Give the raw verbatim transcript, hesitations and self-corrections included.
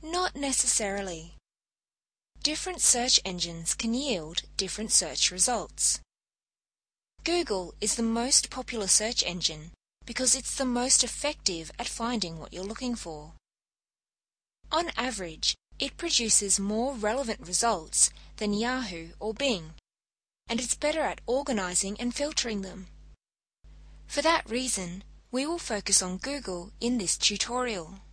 Not necessarily. Different search engines can yield different search results. Google is the most popular search engine because it's the most effective at finding what you're looking for. On average, it produces more relevant results than Yahoo or Bing, and it's better at organizing and filtering them. For that reason, we will focus on Google in this tutorial.